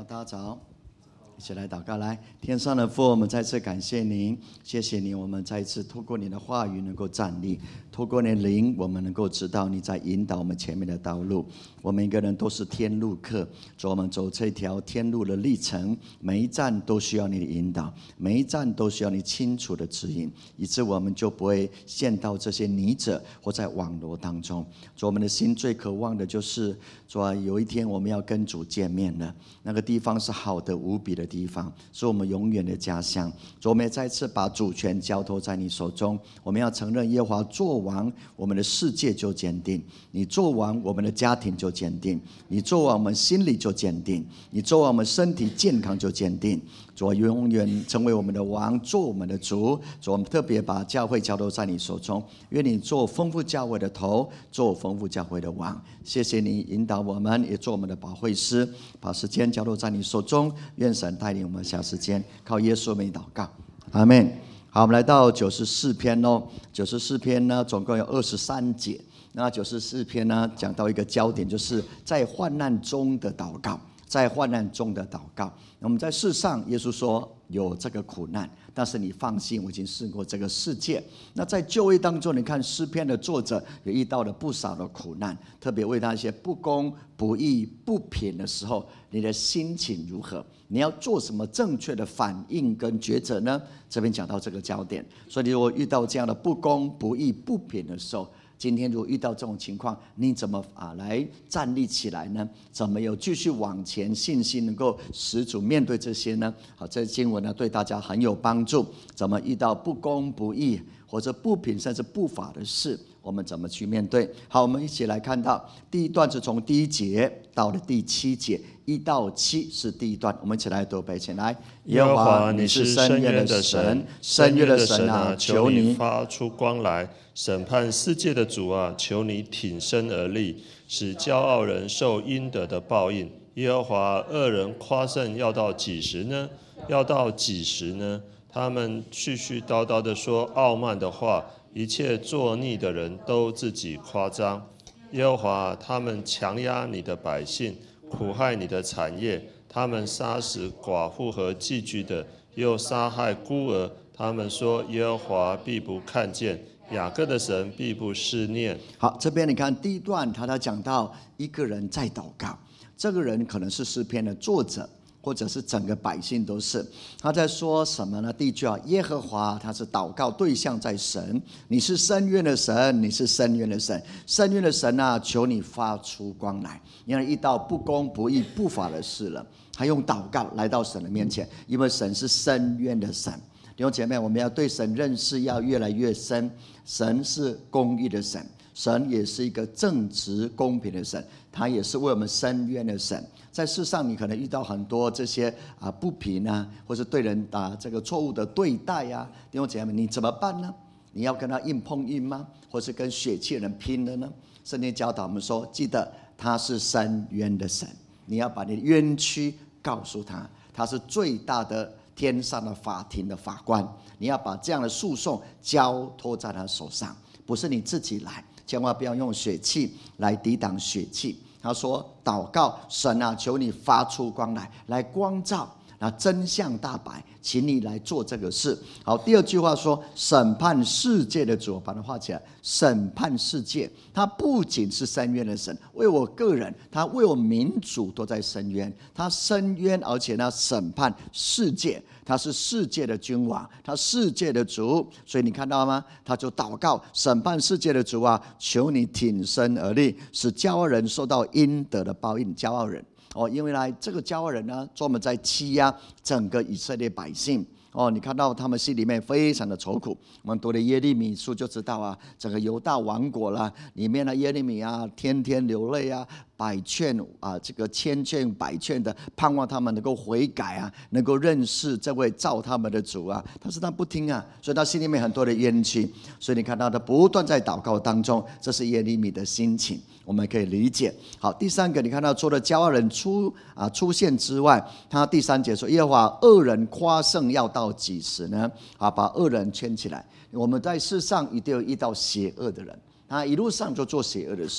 大家早，一起来祷告。来，天上的父，我们再次感谢您，谢谢你，我们再一次透过你的话语能够站立，透过你的灵，我们能够知道你在引导我们前面的道路。我们每个人都是天路客，我们走这条天路的历程，每一站都需要你的引导，每一站都需要你清楚的指引，以致我们就不会陷到这些泥者或在网罗当中。我们的心最渴望的就是说，有一天我们要跟主见面了，那个地方是好的无比的地方，是我们永远的家乡。我们也再次把主权交托在你手中，我们要承认耶和华作王，我们的世界就坚定；你作王，我们的家庭就坚定；你作王，我们心里就坚定；你作王，我们身体健康就坚定。主永远成为我们的王，做我们的主。主，我们特别把教会交托在你手中，愿你做丰富教会的头，做丰富教会的王。谢谢你引导我们，也做我们的保惠师，把时间交托在你手中。愿神带领我们下时间，靠耶稣名祷告，阿们。好，我们来到94篇哦。94篇呢，总共有23节。那94篇呢，讲到一个焦点，就是在患难中的祷告。在患难中的祷告，我们在世上，耶稣说有这个苦难，但是你放心，我已经试过这个世界。那在就业当中，你看诗篇的作者也遇到了不少的苦难，特别为他一些不公、不义、不平的时候，你的心情如何？你要做什么正确的反应跟抉择呢？这边讲到这个焦点，所以你如果遇到这样的不公、不义、不平的时候，今天如果遇到这种情况，你怎么来站立起来呢？怎么有继续往前信心能够十足面对这些呢？好，这经文呢对大家很有帮助。怎么遇到不公不义或者不平甚至不法的事，我们怎么去面对？好，我们一起来看到第一段是从第1节到了第7节，1到7是第一段，我们一起来读背起来。 耶和华，你是深渊的神，深渊的神啊，求你发出光来。审判世界的主啊，求你挺身而立，使骄傲人受应得的报应。耶和华，恶人夸胜要到几时呢？要到几时呢？他们絮絮叨叨地说傲慢的话，一切作逆的人都自己夸张。耶和华，他们强压你的百姓，苦害你的产业，他们杀死寡妇和寄居的，又杀害孤儿。他们说耶和华必不看见，雅各的神必不思念。 好，这边你看第一段，他讲到一个人在祷告，这个人可能是诗篇的作者，或者是整个百姓都是。他在说什么呢？第一句啊，耶和华他是祷告对象在神，你是深渊的神，你是深渊的神，深渊的神啊，求你发出光来。因为遇到不公不义不法的事了，他用祷告来到神的面前，因为神是深渊的神。弟兄姐妹，我们要对神认识要越来越深。神是公义的神，神也是一个正直公平的神，他也是为我们伸冤的神。在世上，你可能遇到很多这些不平啊，或是对人这个错误的对待啊，弟兄姐妹，你怎么办呢？你要跟他硬碰硬吗？或是跟血气的人拼了呢？圣经教导我们说，记得他是伸冤的神，你要把你的冤屈告诉他，他是最大的天上的法庭的法官，你要把这样的诉讼交托在他手上，不是你自己来，千万不要用血气来抵挡血气。他说祷告，神啊，求你发出光来，来光照，那真相大白，请你来做这个事。好，第二句话说审判世界的主，把它画起来。审判世界，他不仅是伸冤的神，为我个人，他为我民族都在伸冤，他伸冤，而且呢审判世界，他是世界的君王，他世界的主。所以你看到吗？他就祷告，审判世界的主啊，求你挺身而立，使骄傲人受到应得的报应。骄傲人因为呢这个骄傲人呢专门在欺压整个以色列百姓。你看到他们心里面非常的愁苦。我们读了耶利米书就知道啊，整个犹大王国啦，里面的耶利米啊，天天流泪啊，百劝这个千劝百劝的盼望他们能够悔改啊，能够认识这位造他们的主啊，但是他不听啊，所以他心里面很多的冤屈。所以你看到他不断在祷告当中，这是耶利米的心情，我们可以理解。好，第三个，你看到除了骄傲人出现之外，他第3节说耶和华，恶人夸胜要到几时呢？把恶人圈起来。我们在世上一定有遇到邪恶的人，他一路上就做邪恶的事，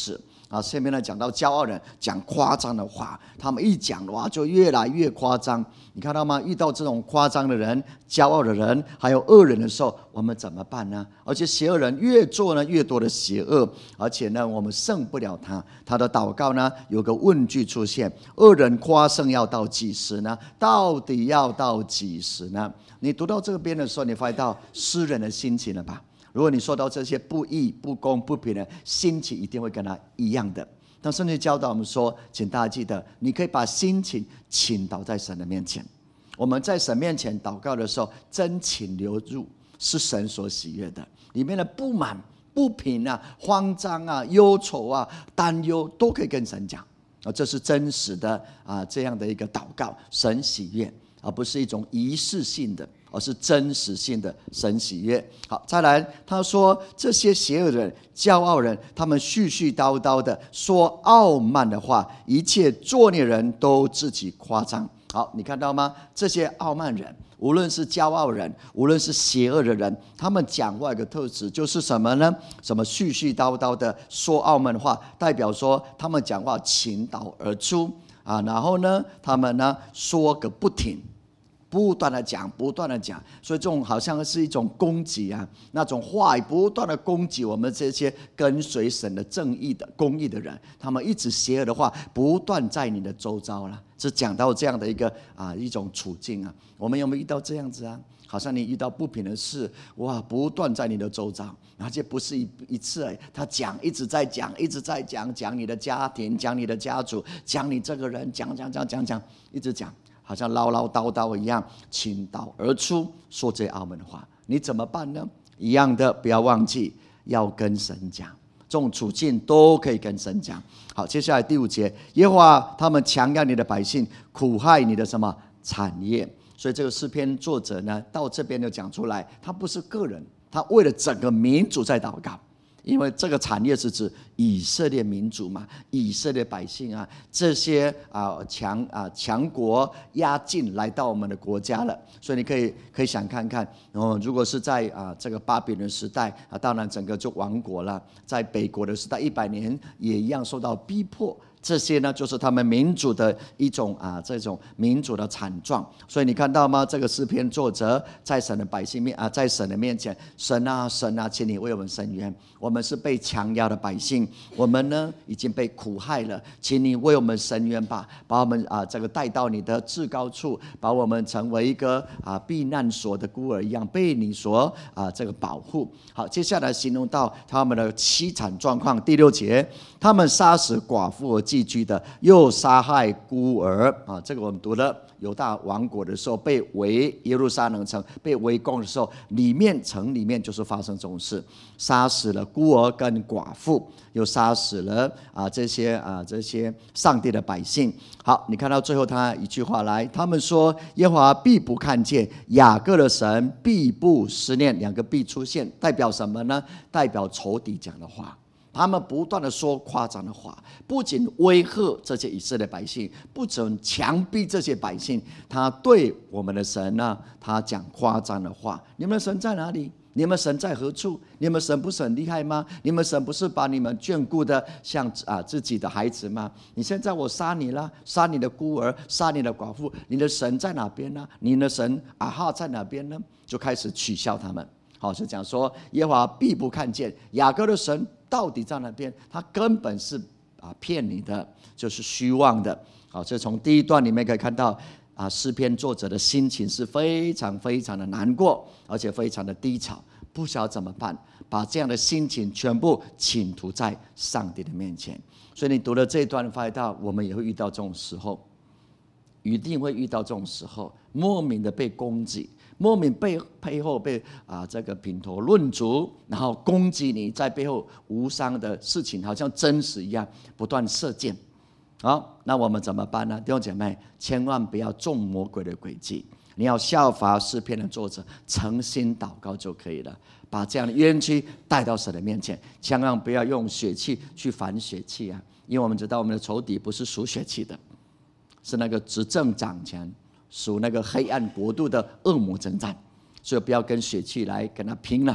啊，下面呢讲到骄傲人讲夸张的话，他们一讲的话就越来越夸张。你看到吗？遇到这种夸张的人、骄傲的人，还有恶人的时候，我们怎么办呢？而且邪恶人越做呢越多的邪恶，而且呢我们胜不了他。他的祷告呢有个问句出现：恶人夸胜要到几时呢？到底要到几时呢？你读到这边的时候，你发现到诗人的心情了吧？如果你说到这些不义、不公、不平的心情，一定会跟他一样的。但圣经教导我们说，请大家记得，你可以把心情倾倒在神的面前。我们在神面前祷告的时候，真情流入，是神所喜悦的。里面的不满、不平啊、慌张啊、忧愁啊、担忧，都可以跟神讲。这是真实的这样的一个祷告，神喜悦，而不是一种仪式性的，而是真实性的神喜悦。好，再来，他说这些邪恶人、骄傲人，他们絮絮叨叨的说傲慢的话，一切作孽人都自己夸张。好，你看到吗？这些傲慢人，无论是骄傲人，无论是邪恶的人，他们讲话有个特质，就是什么呢？什么絮絮叨叨的说傲慢的话，代表说他们讲话倾倒而出然后呢，他们呢说个不停。不断的讲，不断的讲，所以这种好像是一种攻击那种话语不断的攻击我们这些跟随神的正义的公义的人，他们一直邪恶的话不断在你的周遭了。是讲到这样的一种处境我们有没有遇到这样子好像你遇到不平的事，哇，不断在你的周遭，而且不是一次他讲，一直在讲，一直在讲，讲你的家庭，讲你的家族，讲你这个人，讲，一直讲。好像唠唠叨叨一样，倾倒而出，说这傲慢的话，你怎么办呢？一样的，不要忘记要跟神讲，这种处境都可以跟神讲。好，接下来第5节，耶和华他们强要你的百姓，苦害你的什么产业？所以这个诗篇作者呢，到这边就讲出来，他不是个人，他为了整个民族在祷告。因为这个产业是指以色列民族嘛，以色列百姓这些强国压境来到我们的国家了，所以你可以想看看，如果是在这个巴比伦时代当然整个就亡国了，在北国的时代100年也一样受到逼迫。这些呢，就是他们民主的一种这种民主的惨状。所以你看到吗？这个诗篇作者在神的百姓在神的面前，神啊，请你为我们伸冤。我们是被强压的百姓，我们呢已经被苦害了，请你为我们伸冤吧，把我们这个带到你的至高处，把我们成为一个避难所的孤儿一样，被你所这个保护。好，接下来形容到他们的凄惨状况，第6节，他们杀死寡妇和寄居的，又杀害孤儿这个我们读了犹大王国的时候，被围耶路撒冷城被围攻的时候，城里面就是发生这种事，杀死了孤儿跟寡妇，又杀死了这些上帝的百姓。好，你看到最后他一句话来，他们说耶和华必不看见，雅各的神必不思念。2个必出现，代表什么呢？代表仇敌讲的话。他们不断的说夸张的话，不仅威吓这些以色列百姓，不准强逼这些百姓，他对我们的神呢，他讲夸张的话。你们的神在哪里？你们神在何处？你们神不是很厉害吗？你们神不是把你们眷顾的像自己的孩子吗？你现在我杀你了，杀你的孤儿，杀你的寡妇，你的神在哪边呢？你的神在哪边呢？就开始取笑他们。好，就讲说耶和华必不看见，雅各的神到底在哪边？他根本是骗你的，就是虚妄的。好，这从第1段里面可以看到诗篇作者的心情是非常非常的难过，而且非常的低潮，不晓得怎么办，把这样的心情全部倾吐在上帝的面前。所以你读了这一段，发现到我们也会遇到这种时候，一定会遇到这种时候，莫名的被攻击，莫名背后被这个品头论足，然后攻击你，在背后无伤的事情，好像真实一样，不断射箭。好，那我们怎么办呢？弟兄姐妹，千万不要中魔鬼的诡计，你要效法诗篇的作者，诚心祷告就可以了，把这样的冤屈带到神的面前，千万不要用血气去反血气因为我们知道我们的仇敌不是属血气的，是那个执政掌权属那个黑暗国度的恶魔征战，所以不要跟血气来跟他拼了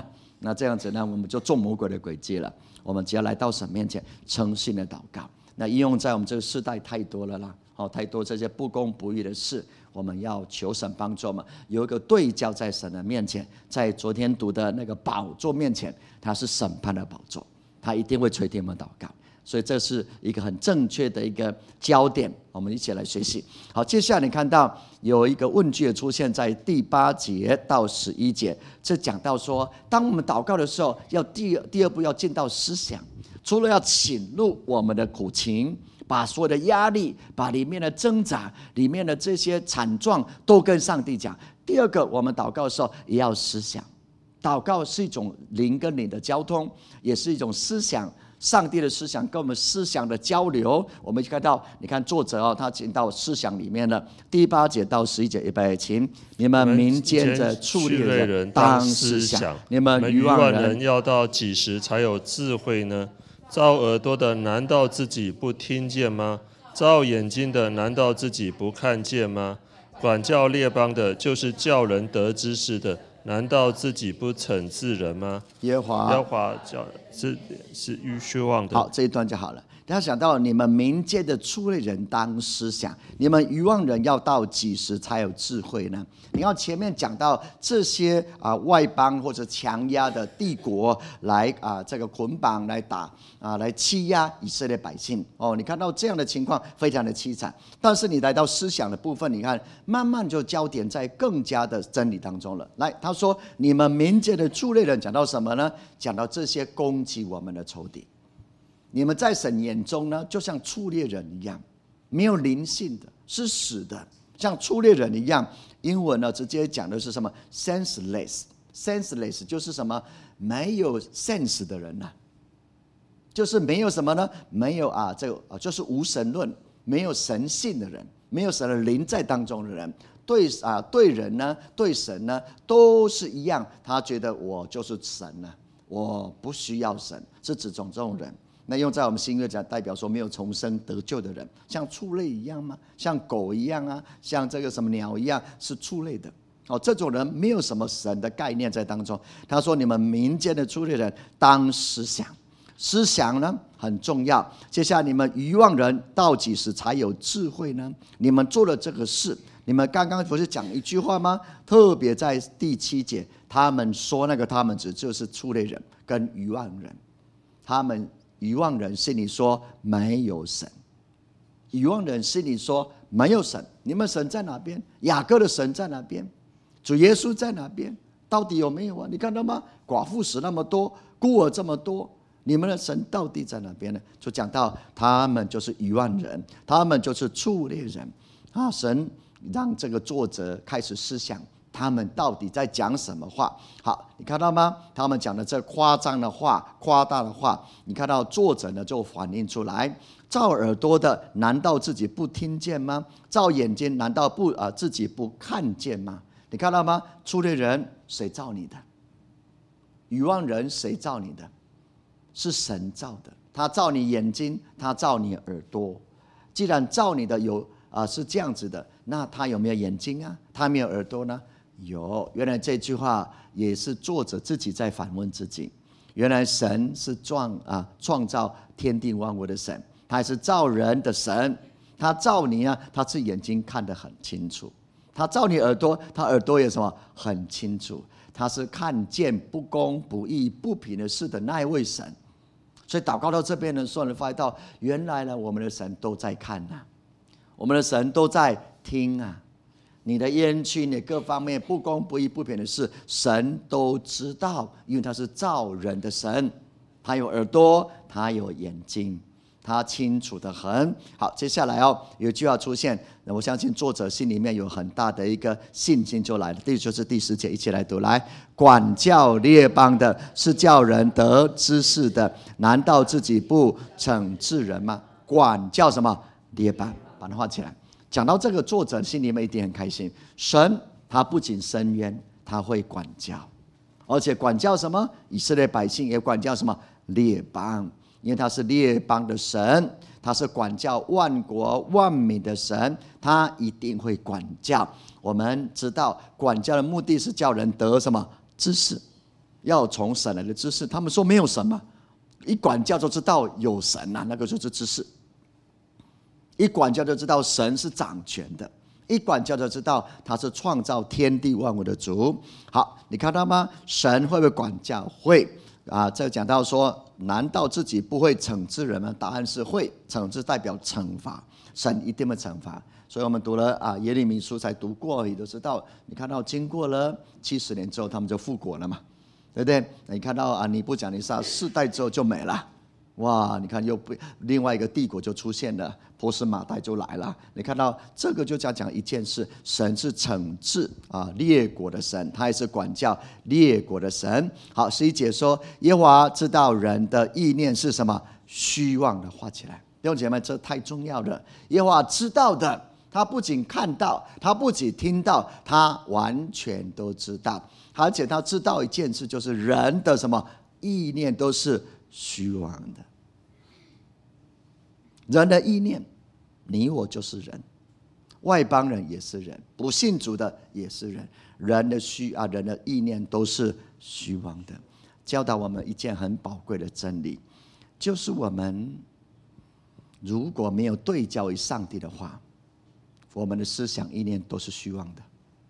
那这样子呢，我们就中魔鬼的诡计了。我们只要来到神面前，诚心的祷告。那应用在我们这个世代太多了啦，太多这些不公不义的事，我们要求神帮助我们有一个对焦在神的面前。在昨天读的那个宝座面前，它是审判的宝座，他一定会垂听我们祷告。所以这是一个很正确的一个焦点，我们一起来学习。好，接下来你看到有一个问句出现在第8节到11节，这讲到说，当我们祷告的时候，要第二步要进到思想，除了要倾露我们的苦情，把所有的压力，把里面的挣扎，里面的这些惨状都跟上帝讲。第二个，我们祷告的时候也要思想，祷告是一种灵跟灵的交通，也是一种思想。上帝的思想跟我们思想的交流，我们看到，你看作者他进到思想里面了。第8节到11节，预备，请你们民间的畜类人当思想，你们愚妄人要到几时才有智慧呢？造耳朵的难道自己不听见吗？造眼睛的难道自己不看见吗？管教列邦的，就是叫人得知识的，难道自己不惩治人吗？ 耶和华叫是虚妄的。 好，这一段就好了。他想到你们民间的畜类人当思想，你们愚妄人要到几时才有智慧呢？你看前面讲到这些外邦或者强压的帝国来这个捆绑来打来欺压以色列百姓你看到这样的情况非常的凄惨。但是你来到思想的部分，你看慢慢就焦点在更加的真理当中了。来，他说你们民间的畜类人，讲到什么呢？讲到这些攻击我们的仇敌。你们在神眼中呢，就像畜猎人一样，没有灵性的，是死的，像畜猎人一样。英文呢，直接讲的是什么 ？senseless 就是什么？没有 sense 的人就是没有什么呢？没有就是无神论，没有神性的人，没有神的灵在当中的人。对人呢，对神呢，都是一样。他觉得我就是神我不需要神，是指这种人。那用在我们新约讲，代表说没有重生得救的人，像畜类一样吗？像狗一样像这个什么鸟一样，是畜类的。这种人没有什么神的概念在当中。他说：“你们民间的畜类人当思想，思想呢很重要。接下来你们愚妄人到几时才有智慧呢？你们做了这个事，你们刚刚不是讲一句话吗？特别在第7节，他们说那个他们指就是畜类人跟愚妄人，他们。”愚妄人心里说没有神，愚妄人心里说没有神。你们神在哪边？雅各的神在哪边？主耶稣在哪边？到底有没有啊？你看到吗？寡妇死那么多，孤儿这么多，你们的神到底在哪边呢？就讲到他们就是愚妄人，他们就是畜类人神让这个作者开始思想。他们到底在讲什么话？好，你看到吗？他们讲的这夸张的话、夸大的话，你看到作者呢就反映出来：造耳朵的难道自己不听见吗？造眼睛难道自己不看见吗？你看到吗？畜类人谁造你的？愚妄人谁造你的？是神造的。他造你眼睛，他造你耳朵。既然造你的是这样子的，那他有没有眼睛啊？他没有耳朵呢？有。原来这句话也是作者自己在反问自己。原来神是创造天地万物的神，他还是造人的神。他造你他是眼睛看得很清楚。他造你耳朵，他耳朵也什么很清楚。他是看见不公不义不平的事的那一位神。所以祷告到这边的时候，你发现到原来呢，我们的神都在看我们的神都在听你的冤屈，你各方面不公不义不平的事，神都知道，因为他是造人的神，他有耳朵，他有眼睛，他清楚得很。好，接下来有一句话出现，我相信作者心里面有很大的一个信心就来了。就是第10节，一起来读。来，管教列邦的，是叫人得知识的，难道自己不惩治人吗？管教什么？列邦，把它画起来。讲到这个，作者心里面一定很开心。神他不仅伸冤，他会管教，而且管教什么？以色列百姓，也管教什么？列邦，因为他是列邦的神，他是管教万国万民的神，他一定会管教。我们知道管教的目的是叫人得什么？知识。 要从神来的知识。他们说没有神嘛，一管教就知道有神啊，那个就是知识。一管教就知道神是掌权的，一管教就知道他是创造天地万物的主。好，你看到吗？神会不会管教？会啊。这讲到说，难道自己不会惩治人吗？答案是会。惩治代表惩罚，神一定会惩罚。所以我们读了耶利米书才读过，你都知道。你看到经过了70年之后，他们就复国了嘛，对不对？你看到尼布甲尼撒4代之后就没了。哇，你看又另外一个帝国就出现了，波斯马代就来了。你看到这个就讲一件事，神是惩治列国的神，他也是管教列国的神。好，11节说，耶和华知道人的意念是什么，虚妄的，画起来。弟兄姐妹，这太重要了。耶和华知道的，他不仅看到，他不仅听到，他完全都知道。而且他知道一件事，就是人的什么意念都是虚妄的。人的意念，你我就是人，外邦人也是人，不信主的也是人。人的意念都是虚妄的。教导我们一件很宝贵的真理，就是我们如果没有对焦于上帝的话，我们的思想意念都是虚妄的。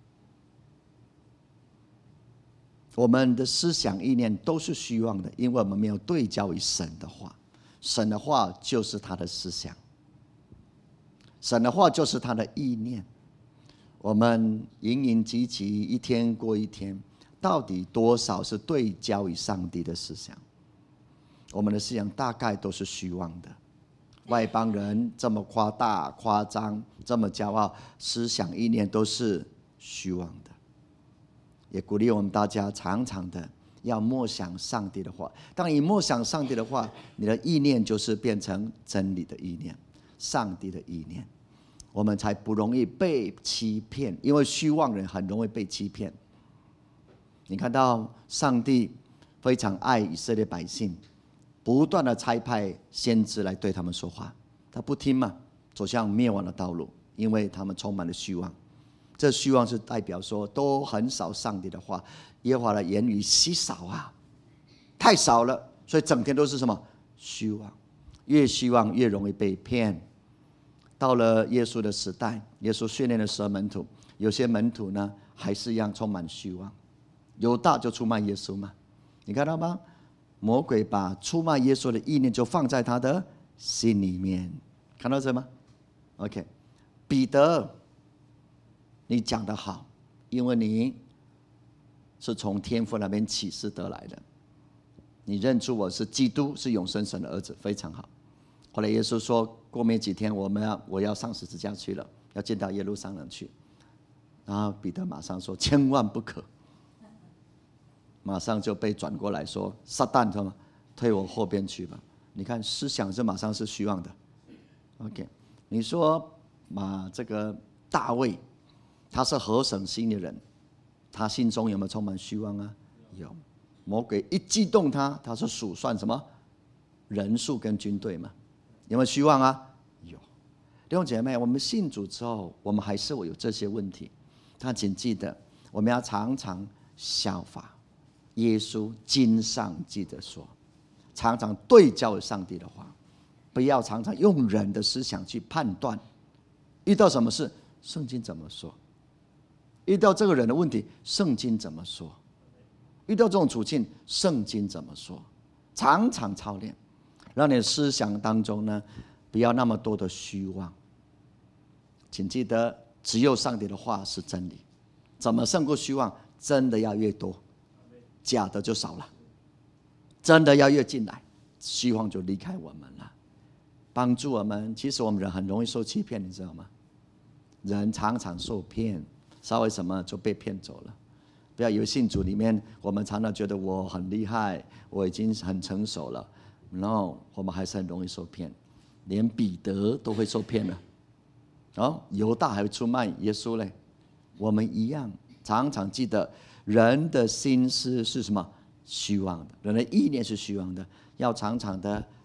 我们的思想意念都是虚妄的，因为我们没有对焦于神的话。神的话就是他的思想，神的话就是他的意念。我们营营汲汲，一天过一天，到底多少是对焦于上帝的思想？我们的思想大概都是虚妄的。外邦人这么夸大夸张，这么骄傲，思想意念都是虚妄的。也鼓励我们大家常常的要默想上帝的话。当你默想上帝的话，你的意念就是变成真理的意念，上帝的意念，我们才不容易被欺骗。因为虚妄人很容易被欺骗。你看到上帝非常爱以色列百姓，不断的差派先知来对他们说话，他不听嘛，走向灭亡的道路，因为他们充满了虚妄。这虚妄是代表说都很少上帝的话，耶和华的言语稀少啊，太少了，所以整天都是什么虚妄。越虚妄越容易被骗。到了耶稣的时代，耶稣训练了12门徒，有些门徒呢还是一样充满虚妄。犹大就出卖耶稣嘛，你看到吗？魔鬼把出卖耶稣的意念就放在他的心里面，看到这吗 ？OK， 彼得，你讲得好，因为你是从天父那边启示得来的，你认出我是基督，是永生神的儿子，非常好。后来耶稣说，过没几天我要上十字架去了，要进到耶路撒冷去。然后彼得马上说，千万不可，马上就被转过来说，撒旦，知道吗？退我后边去吧。你看思想这马上是虚妄的。OK， 你说这个大卫，他是合神心的人，他心中有没有充满虚妄啊？有。魔鬼一激动他是数算什么人数跟军队嘛？有没有虚妄啊？有。弟兄姐妹，我们信主之后，我们还是会有这些问题。但请记得，我们要常常效法耶稣经上记得说，常常对焦上帝的话，不要常常用人的思想去判断。遇到什么事，圣经怎么说？遇到这个人的问题，圣经怎么说？遇到这种处境，圣经怎么说？常常操练，让你的思想当中呢，不要那么多的虚妄。请记得，只有上帝的话是真理。怎么胜过虚妄？真的要越多，假的就少了。真的要越进来，虚妄就离开我们了。帮助我们，其实我们人很容易受欺骗，你知道吗？人常常受骗，稍微什么就被骗走了。不要以为信主里面，我们常常觉得我很厉害，我已经很成熟了，然后我们还是很容易受骗，连彼得都会受骗了。犹大还会出卖耶稣嘞。我们一样，常常记得人的心思是什么？虚妄的，人的意念是虚妄的，要常常的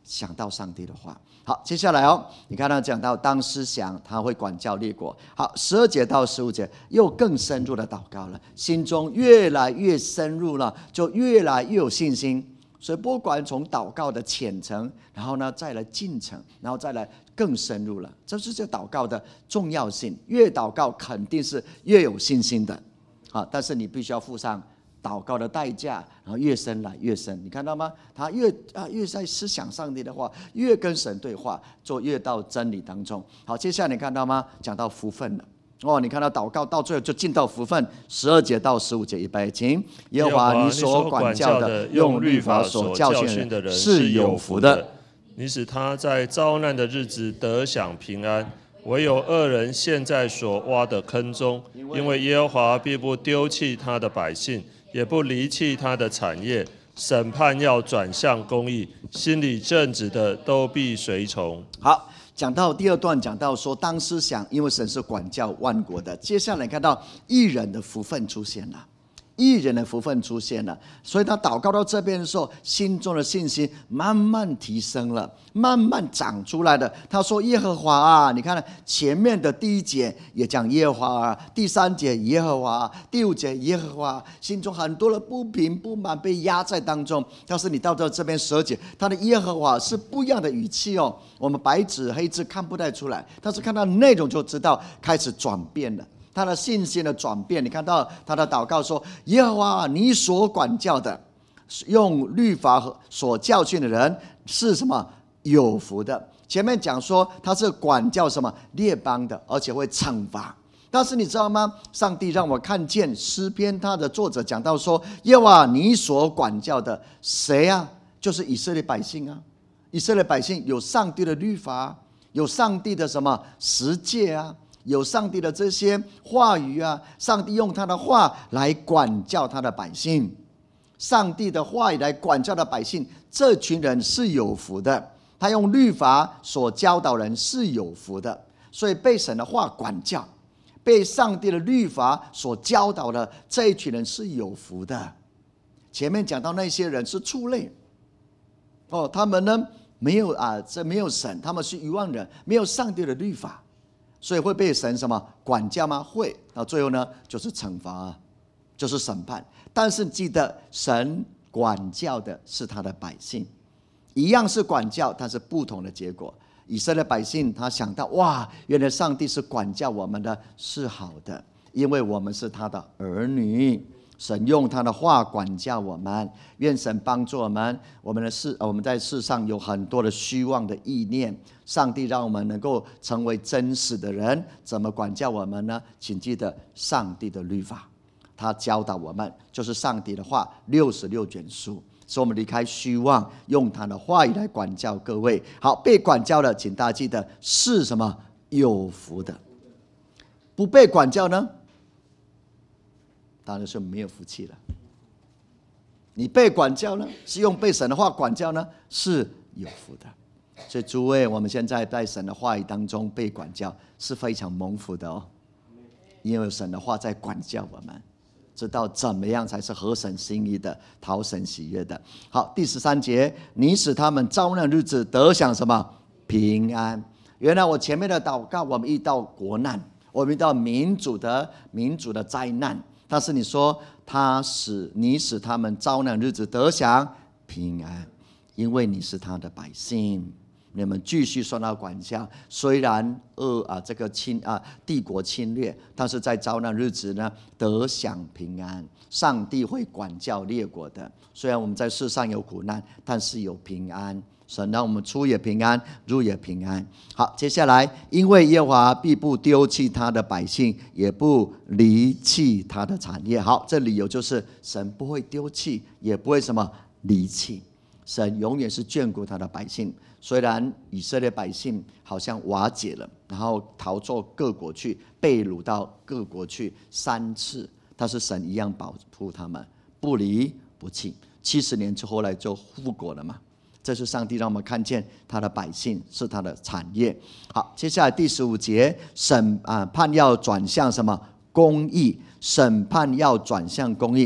想到上帝的话。好，接下来你看他讲到当思想，他会管教列国。好，12节到15节又更深入的祷告了，心中越来越深入了，就越来越有信心。所以不管从祷告的浅层，然后呢再来进程，然后再来更深入了，这是这祷告的重要性。越祷告肯定是越有信心的，但是你必须要付上祷告的代价，然后越深来越深。你看到吗？他越在思想上帝的话，越跟神对话，就越到真理当中。好，接下来你看到吗？讲到福分了。你看到祷告到最后就进到福分。12节到15节，预备，请。耶和华你所管教的，用律法所教训的人是有福的。 你使他在遭难的日子得享平安。唯有恶人陷在所挖的坑中，因为耶和华必不丢弃他的百姓，也不离弃他的产业。审判要转向公义，心里正直的都必随从。 好，讲到第2段，讲到说当思想，因为神是管教万国的。接下来看到义人的福分出现了，义人的福分出现了，所以他祷告到这边的时候，心中的信心慢慢提升了，慢慢长出来的。他说耶和华啊，你看前面的第1节也讲耶和华啊，第3节耶和华，第5节耶和华，心中很多的不平不满被压在当中。但是你到这边12节，他的耶和华是不一样的语气我们白纸黑字看不太出来，但是看到内容就知道开始转变了。他的信心的转变，你看到他的祷告说：耶和华你所管教的，用律法所教训的人是什么？有福的。前面讲说他是管教什么列邦的，而且会惩罚。但是你知道吗？上帝让我看见诗篇他的作者讲到说：耶和华你所管教的谁啊？就是以色列百姓啊。以色列百姓有上帝的律法，有上帝的什么十诫啊，有上帝的这些话语啊，上帝用他的话来管教他的百姓，上帝的话语来管教的百姓，这群人是有福的。他用律法所教导人是有福的，所以被神的话管教，被上帝的律法所教导的这一群人是有福的。前面讲到那些人是畜类他们呢没有神，他们是愚妄人，没有上帝的律法，所以会被神什么管教吗？会。到最后呢，就是惩罚，就是审判。但是记得，神管教的是他的百姓，一样是管教，但是不同的结果。以色列百姓他想到，哇，原来上帝是管教我们的，是好的，因为我们是他的儿女。神用他的话管教我们，愿神帮助我们。我们在世上有很多的虚妄的意念，上帝让我们能够成为真实的人。怎么管教我们呢？请记得上帝的律法，他教导我们，就是上帝的话，66卷书，使我们离开虚妄，用他的话语来管教各位。好，被管教的，请大家记得是什么？有福的。不被管教呢？当然是没有福气了。你被管教呢，是用被神的话管教呢，是有福的。所以诸位，我们现在在神的话语当中被管教是非常蒙福的因为神的话在管教我们，知道怎么样才是合神心意的，讨神喜悦的。好，第13节，你使他们遭难日子得享什么？平安。原来我前面的祷告，我们遇到国难，我们遇到民族的灾难，但是你说你使他们遭难日子得享平安，因为你是他的百姓。你们继续受到管教，虽然帝国侵略，但是在遭难日子呢，得享平安。上帝会管教列国的，虽然我们在世上有苦难，但是有平安。神让我们出也平安，入也平安。好，接下来，因为耶和华必不丢弃他的百姓，也不离弃他的产业。好，这理由就是神不会丢弃，也不会什么离弃。神永远是眷顾他的百姓。虽然以色列百姓好像瓦解了，然后逃到各国去，被掳到各国去3次，但是神一样保护他们，不离不弃。70年之后来就复国了嘛。这是上帝让我们看见他的百姓是他的产业。好，接下来第15节，审判要转向什么？公义。审判要转向公义。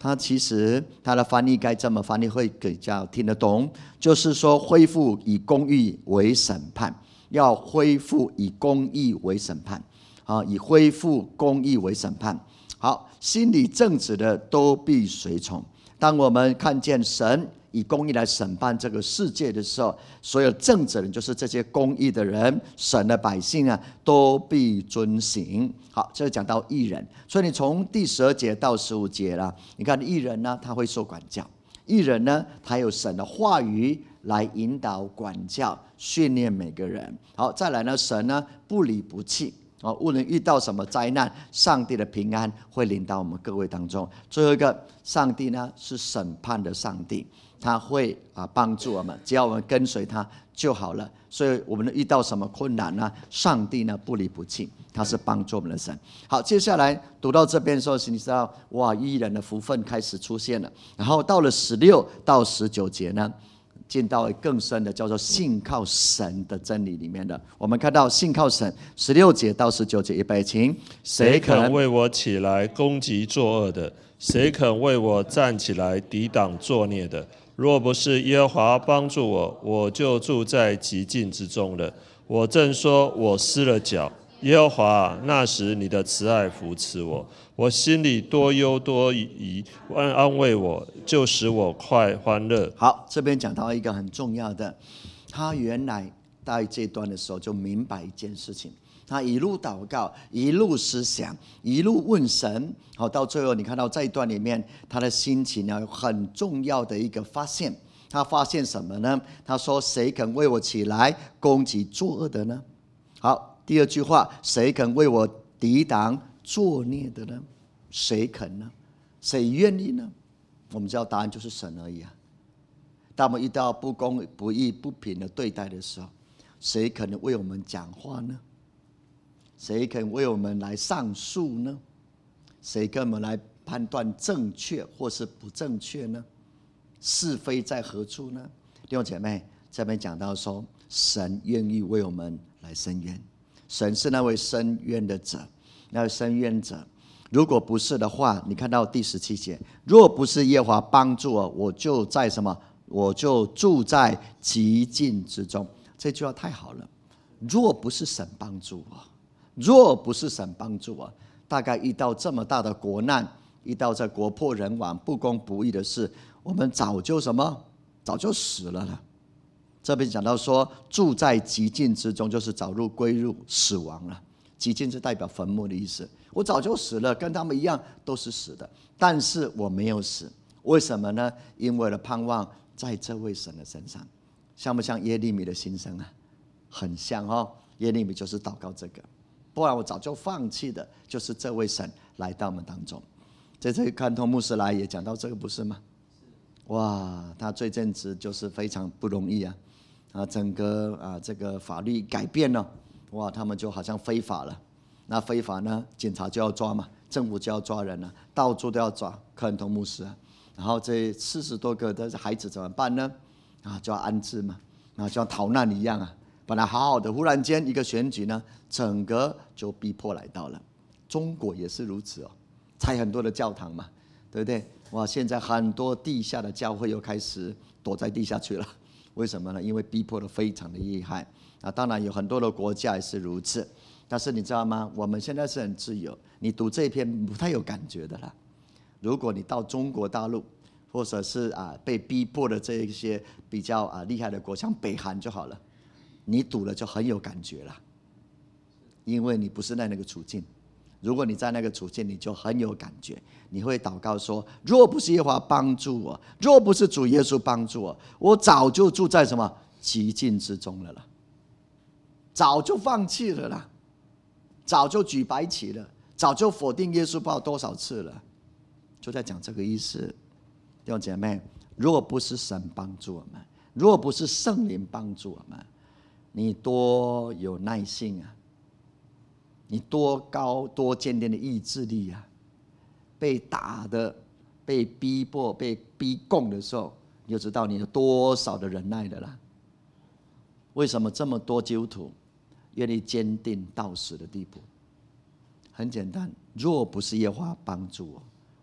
它其实它的翻译该这么翻译会比较听得懂，就是说恢复以公义为审判，要恢复以公义为审判，以恢复公义为审判。好，心里正直的都必随从。当我们看见神以公义来审判这个世界的时候，所有正直人，就是这些公义的人，神的百姓啊，都必遵行。好，这讲到义人，所以你从第12节到15节啦，你看义人呢，他会受管教；义人呢，他有神的话语来引导、管教、训练每个人。好，再来呢，神呢不离不弃。无论遇到什么灾难，上帝的平安会临到我们各位当中。最后一个，上帝呢是审判的上帝，他会帮助我们，只要我们跟随他就好了。所以我们遇到什么困难呢，上帝呢不离不弃，他是帮助我们的神。好，接下来读到这边的时候，你知道哇，义人的福分开始出现了。然后到了16到19节呢，进到更深的叫做信靠神的真理里面的。我们看到信靠神16节到19节，预备请。 谁肯为我起来攻击作恶的？谁肯为我站起来抵挡作孽的？若不是耶和华帮助我，我就住在极境之中了。我正说我失了脚，耶和华，那时你的慈爱扶持我，我心里多忧多疑，安慰我，就使我快欢乐。 好，这边讲到一个很重要的，他原来在这段的时候就明白一件事情，他一路祷告，一路思想，一路问神。好，到最后你看到这一段里面，他的心情呢有很重要的一个发现。他发现什么呢？他说：“谁肯为我起来攻击作恶的呢？”好，第二句话，谁肯为我抵挡作孽的呢？谁肯呢？谁愿意呢？我们知道答案就是神而已啊。当我们遇到不公、不义、不平的对待的时候，谁可能为我们讲话呢？谁肯为我们来上诉呢？谁跟我们来判断正确或是不正确呢？是非在何处呢？弟兄姐妹，这边讲到说，神愿意为我们来伸冤，神是那位伸冤的者，那位伸冤者。如果不是的话，你看到第17节，若不是耶和华帮助我，我就在什么？我就住在极境之中。这句话太好了。若不是神帮助我，若不是神帮助我，大概遇到这么大的国难，遇到这国破人亡、不公不义的事，我们早就什么？早就死了。这边讲到说，住在极境之中，就是早入归入死亡了。极境是代表坟墓的意思。我早就死了，跟他们一样都是死的，但是我没有死，为什么呢？因为了盼望在这位神的身上。像不像耶利米的心声啊？很像哦。耶利米就是祷告这个，不然我早就放弃的，就是这位神来到我们当中。这次看通牧师来也讲到这个，不是吗？哇，他最近子就是非常不容易啊！整个这个法律改变了，哇，他们就好像非法了。那非法呢，警察就要抓嘛，政府就要抓人了，到处都要抓克恩通牧师啊。然后这40多个的孩子怎么办呢？就要安置嘛，就像逃难一样啊。本来好好的，忽然间一个选举呢，整个就逼迫来到了。中国也是如此哦，拆很多的教堂嘛，对不对？哇，现在很多地下的教会又开始躲在地下去了。为什么呢？因为逼迫的非常的厉害。当然有很多的国家也是如此。但是你知道吗？我们现在是很自由，你读这一篇不太有感觉的啦。如果你到中国大陆，或者是被逼迫的这一些比较厉害的国，像北韩就好了，你读了就很有感觉了，因为你不是在那个处境。如果你在那个处境，你就很有感觉，你会祷告说：若不是耶和华帮助我，若不是主耶稣帮助我，我早就住在什么极境之中了啦，早就放弃了啦，早就举白旗了，早就否定耶稣不知道多少次了，就在讲这个意思。弟兄姐妹，若不是神帮助我们，若不是圣灵帮助我们，你多有耐性啊，你多高多坚定的意志力啊！被打的、被逼迫、被逼供的时候，你就知道你有多少的忍耐的啦。为什么这么多基督徒愿意坚定到死的地步？很简单，若不是耶和华帮助我，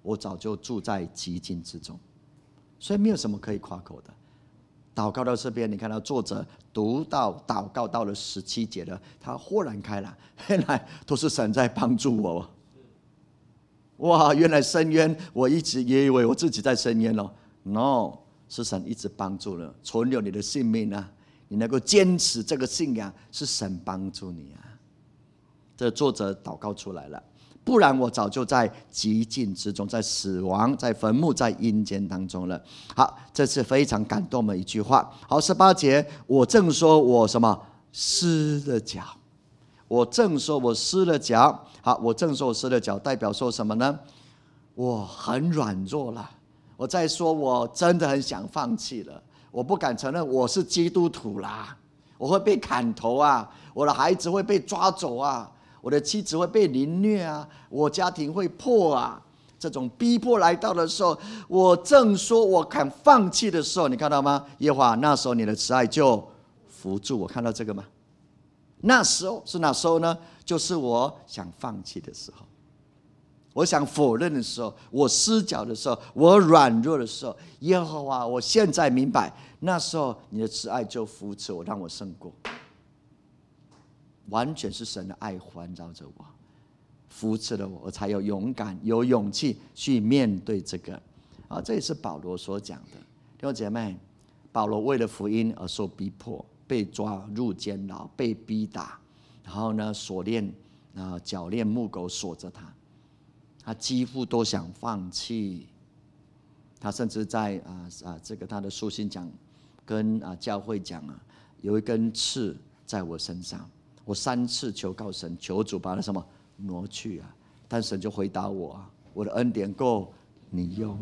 我早就住在极境之中。所以没有什么可以夸口的。祷告到这边，你看到作者读到祷告到了17节了，他豁然开朗，原来都是神在帮助我。哇，原来深渊，我一直也以为我自己在深渊了。No， 是神一直帮助了，存留你的性命啊！你能够坚持这个信仰，是神帮助你啊。这作者祷告出来了，不然我早就在极境之中，在死亡，在坟墓，在阴间当中了。好，这是非常感动的一句话。好，18节，我正说我什么失了脚，我正说我失了脚。好，我正说我失了脚，代表说什么呢？我很软弱了。我在说，我真的很想放弃了。我不敢承认我是基督徒啦，我会被砍头啊，我的孩子会被抓走啊，我的妻子会被凌虐啊，我家庭会破啊。这种逼迫来到的时候，我正说我敢放弃的时候，你看到吗？耶和华，那时候你的慈爱就扶住我。看到这个吗？那时候是哪时候呢？就是我想放弃的时候，我想否认的时候，我失脚的时候，我软弱的时候，耶和华，我现在明白，那时候你的慈爱就扶持我，让我胜过。完全是神的爱环绕着我，扶持了我，我才有勇敢、有勇气去面对这个。这也是保罗所讲的。弟兄姐妹，保罗为了福音而受逼迫，被抓入监牢，被逼打，然后呢锁链脚链木狗锁着他，他几乎都想放弃。他甚至在这个他的书信讲，跟教会讲有一根刺在我身上，我3次求告神，求主把它什么挪去啊，但神就回答我我的恩典够你用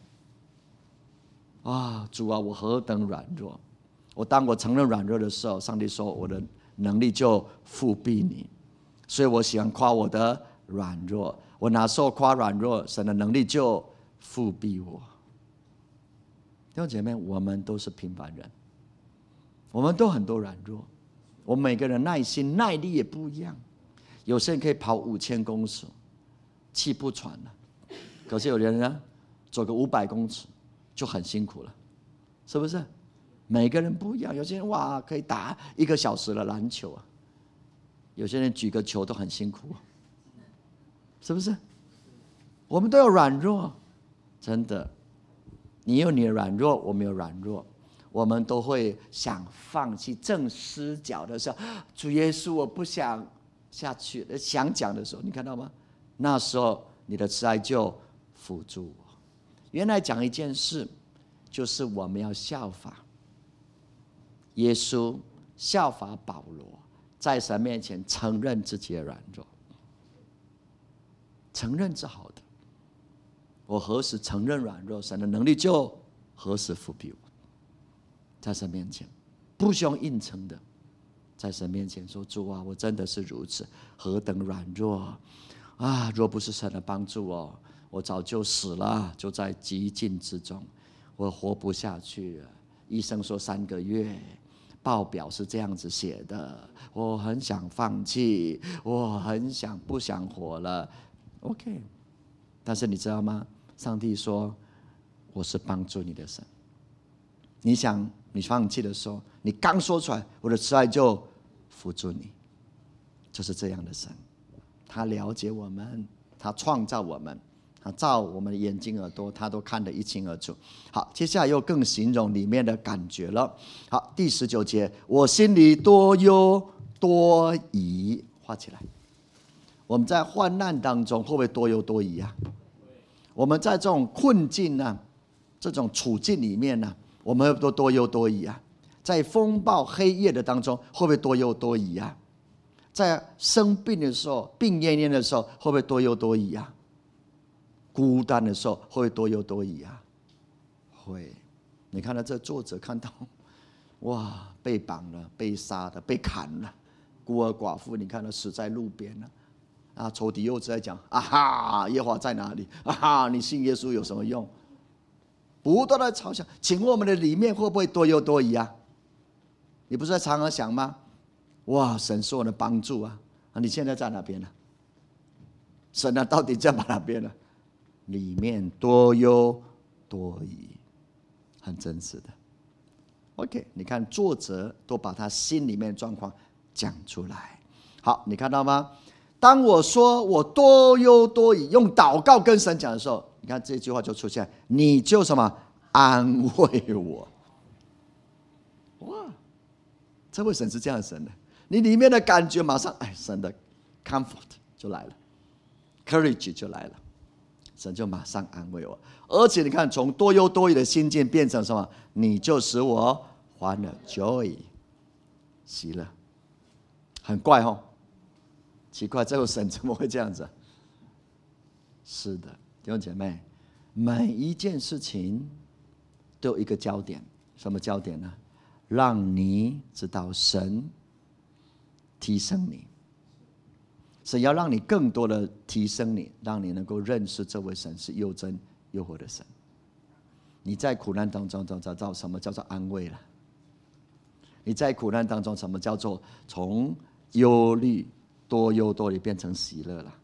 主啊，我何等软弱！当我承认软弱的时候，上帝说我的能力就复庇你，所以我喜欢夸我的软弱。我哪时候夸软弱，神的能力就复庇我。弟兄姐妹，我们都是平凡人，我们都很多软弱，我们每个人耐心耐力也不一样。有些人可以跑5000公尺，气不喘了，可是有人呢，走个500公尺就很辛苦了，是不是？每个人不一样，有些人可以打1个小时的篮球有些人举个球都很辛苦是不是？我们都有软弱，真的，你有你的软弱，我们有软弱，我们都会想放弃，正失脚的时候，主耶稣，我不想下去了，想讲的时候，你看到吗？那时候你的慈爱就辅助我。原来讲一件事，就是我们要效法耶稣，效法保罗，在神面前承认自己的软弱，承认是好的。我何时承认软弱，神的能力就何时复庇我。在神面前不需要硬撑的，在神面前说，主啊，我真的是如此，何等软弱若不是神的帮助我早就死了，就在极境之中，我活不下去了。医生说3个月，报表是这样子写的，我很想放弃，我很想不想活了。OK， 但是你知道吗？上帝说我是帮助你的神。你想你放弃的时候，你刚说出来，我的慈爱就扶助你。就是这样的神，他了解我们，他创造我们，他造我们的眼睛耳朵，他都看得一清二楚。好，接下来又更形容里面的感觉了。好，第19节，我心里多忧多疑，画起来。我们在患难当中会不会多忧多疑我们在这种困境这种处境里面我们会不会多忧多疑在风暴黑夜的当中会不会多忧多疑在生病的时候，病恹恹的时候会不会多忧多疑孤单的时候会不会多忧多疑会。你看到这作者看到被绑了，被杀的，被砍了，孤儿寡妇你看到死在路边了仇敌又在讲耶和华在哪里你信耶稣有什么用？不断的嘲笑。请问我们的里面会不会多忧多疑你不是在常常想吗？神是我的帮助你现在在哪边呢？神到底在哪边呢？ 里面多忧多疑，很真实的。OK， 你看作者都把他心里面的状况讲出来。好，你看到吗？当我说我多忧多疑，用祷告跟神讲的时候，你看这句话就出现，你就什么安慰我。哇，这位神是这样的神的，你里面的感觉马上，神的 comfort 就来了， courage 就来了，神就马上安慰我。而且你看，从多忧多疑的心境变成什么？你就使我欢乐 joy 喜乐。很怪哦，奇怪，这位神怎么会这样子？是的，弟兄姐妹，每一件事情都有一个焦点，什么焦点呢？让你知道神提升你，神要让你更多的提升你，让你能够认识这位神是又真又活的神。你在苦难当中找到什么叫做安慰了？你在苦难当中什么叫做从忧虑多忧多疑变成喜乐了？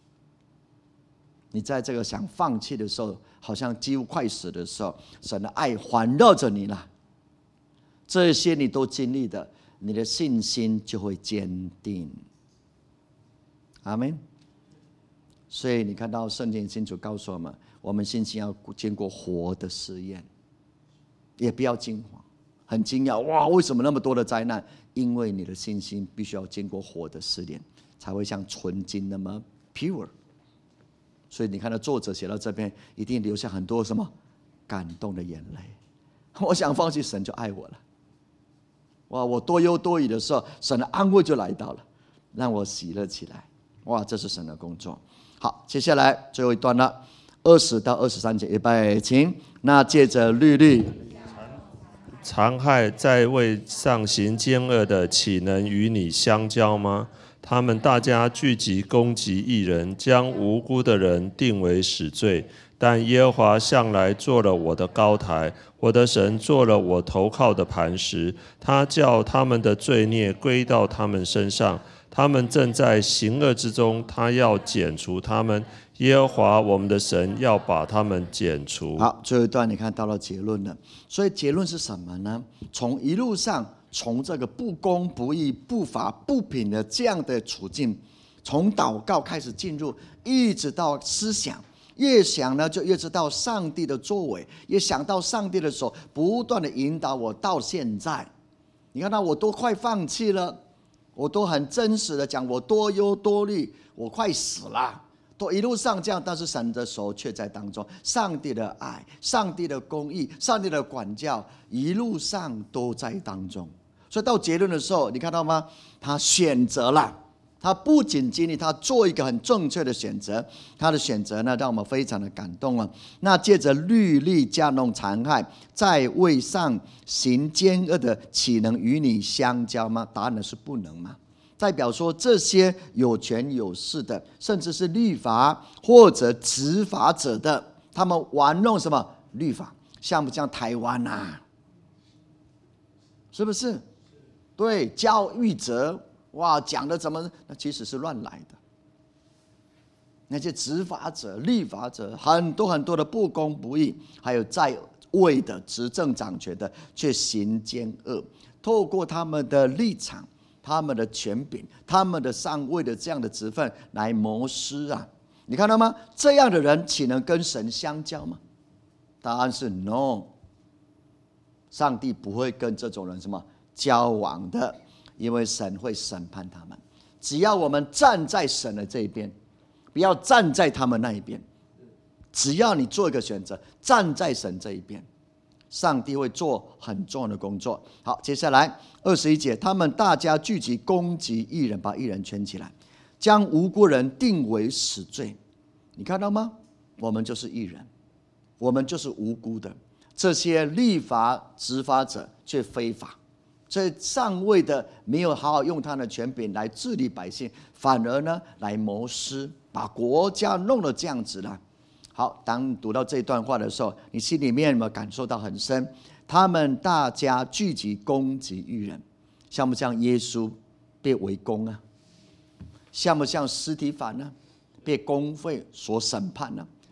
你在这个想放弃的时候，好像几乎快死的时候，神的爱环绕着你了。这些你都经历的，你的信心就会坚定。阿们。所以你看到圣经清楚告诉我们，我们信心要经过活的试验，也不要惊慌，很惊讶，哇，为什么那么多的灾难？因为你的信心必须要经过活的试炼，才会像纯金那么 pure。所以你看到作者写到这边，一定留下很多什么感动的眼泪。我想放弃，神就爱我了。哇，我多忧多疑的时候，神的安慰就来到了，让我喜乐起来。哇，这是神的工作。好，接下来最后一段了，20到23节，预备，请。那借着律残害在位上行奸恶的，岂能与你相交吗？他们大家聚集攻击义人，将无辜的人定为死罪。但耶和华向来做了我的高台，我的神做了我投靠的磐石。他叫他们的罪孽归到他们身上，他们正在行恶之中，他要剪除他们。耶和华我们的神要把他们剪除。 好，最后一段你看到了结论了。所以结论是什么呢？从一路上，从这个不公不义、不法不平的这样的处境，从祷告开始进入，一直到思想。越想呢，就越知道上帝的作为，也想到上帝的手不断的引导我到现在。你看到我都快放弃了，我都很真实的讲，我多忧多虑，我快死了，都一路上这样，但是神的手却在当中，上帝的爱，上帝的公义，上帝的管教，一路上都在当中。所以到结论的时候，你看到吗？他选择了。他不仅经历，他做一个很正确的选择。他的选择呢，让我们非常的感动啊。那借着律例加弄残害，在位上行奸恶的，岂能与你相交吗？答案呢是不能嘛。代表说这些有权有势的，甚至是律法或者执法者的，他们玩弄什么律法？像不像台湾啊？是不是？对，教育者。哇，讲的怎么？那其实是乱来的。那些执法者、律法者，很多很多的不公不义，还有在位的执政掌权的，却行奸恶，透过他们的立场、他们的权柄、他们的上位的这样的职分来谋私啊！你看到吗？这样的人岂能跟神相交吗？答案是 no。上帝不会跟这种人什么交往的。因为神会审判他们，只要我们站在神的这一边，不要站在他们那一边。只要你做一个选择，站在神这一边，上帝会做很重要的工作。好，接下来21节，他们大家聚集攻击义人，把义人圈起来，将无辜人定为死罪。你看到吗？我们就是义人，我们就是无辜的。这些立法执法者却非法。所以上位的没有好好用他的权柄来治理百姓，反而呢来谋私，把国家弄得这样子了。好，当读到这段话的时候，你心里面有没有感受到很深？他们大家聚集攻击义人，像不像耶稣被围攻啊？像不像司提反呢？被公会所审判呢？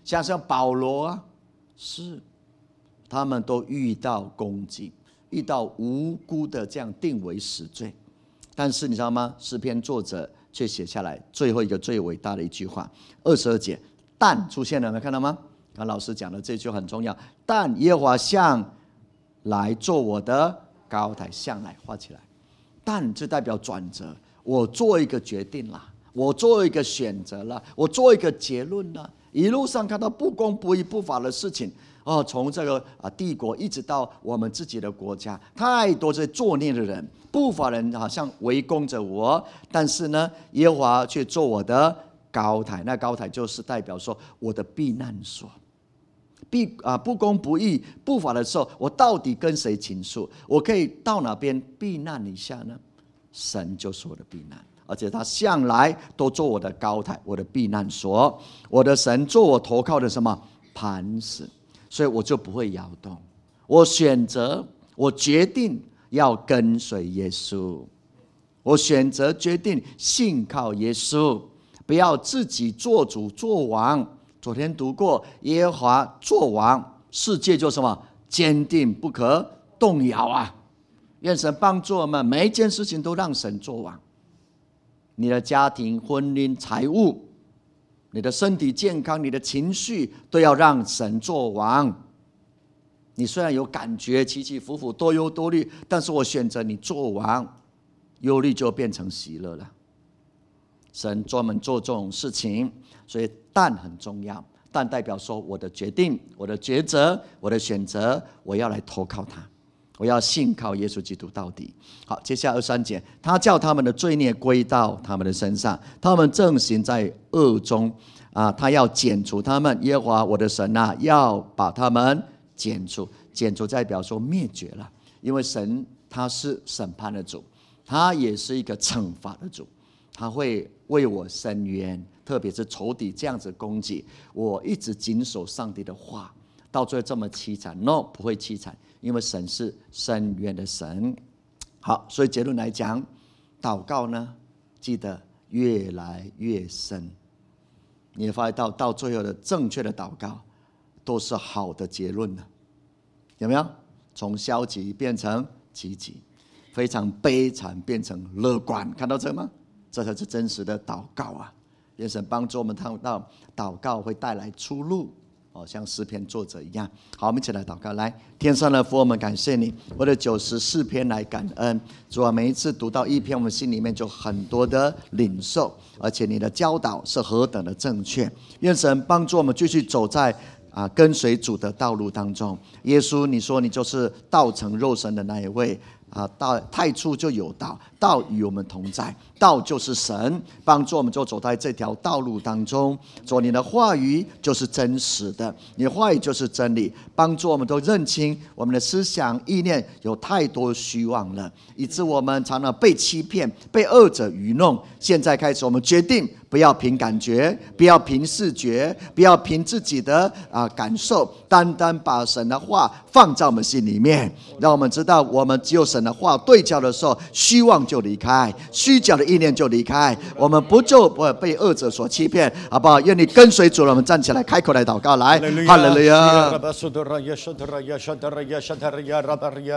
像保罗啊，是他们都遇到攻击，遇到无辜的这样定为死罪。但是你知道吗？诗篇作者却写下来最后一个最伟大的一句话，22节，但出现了，有没有看到吗？刚老师讲的这句很重要，但耶和华向来做我的高台，向来画起来，但这代表转折，我做一个决定了，我做一个选择了，我做一个结论了。一路上看到不公不义不法的事情，从这个帝国一直到我们自己的国家，太多这作孽的人，不法人好像围攻着我，但是呢，耶和华却做我的高台。那高台就是代表说我的避难所。不公不义不法的时候，我到底跟谁倾诉？我可以到哪边避难一下呢？神就是我的避难，而且他向来都做我的高台，我的避难所。我的神做我投靠的什么磐石，所以我就不会摇动。我选择，我决定要跟随耶稣，我选择决定信靠耶稣，不要自己做主做王。昨天读过，耶和华作王，世界就什么坚定不可动摇啊！愿神帮助我们，每一件事情都让神作王。你的家庭、婚姻、财务，你的身体健康，你的情绪，都要让神作王。你虽然有感觉起起伏伏，多忧多虑，但是我选择你作王，忧虑就变成喜乐了。神专门做这种事情，所以但很重要。但代表说我的决定、我的抉择、我的选择，我要来投靠他，我要信靠耶稣基督到底。好，接下来23节，他叫他们的罪孽归到他们的身上，他们正行在恶中他要剪除他们。耶和华我的神要把他们剪除。剪除代表说灭绝了，因为神他是审判的主，他也是一个惩罚的主，他会为我伸冤，特别是仇敌这样子攻击我，一直谨守上帝的话，到最后这么凄惨 ？No， 不会凄惨，因为神是伸冤的神。好，所以结论来讲，祷告呢，记得越来越深。你会发现到最后的正确的祷告，都是好的结论了，有没有？从消极变成积极，非常悲惨变成乐观，看到这吗？这才是真实的祷告啊！愿神帮助我们看到祷告会带来出路，像诗篇作者一样。好，我们一起来祷告。来，天上的父，我们感谢你，为了94篇来感恩。主啊，每一次读到一篇，我们心里面就很多的领受，而且你的教导是何等的正确。愿神帮助我们继续走在跟随主的道路当中。耶稣，你说你就是道成肉身的那一位。道太初就有道，道与我们同在，道就是神，帮助我们就走在这条道路当中。主，你的话语就是真实的，你的话语就是真理，帮助我们都认清我们的思想意念有太多虚妄了，以致我们常常被欺骗，被恶者愚弄。现在开始，我们决定不要凭感觉，不要凭视觉，不要凭自己的感受，单单把神的话放在我们心里面，让我们知道，我们只有神的话对焦的时候，虚妄就离开，虚假的意念就离开，我们不就不被恶者所欺骗，好不好？愿你跟随主了，我们站起来，开口来祷告，来，哈利路亚。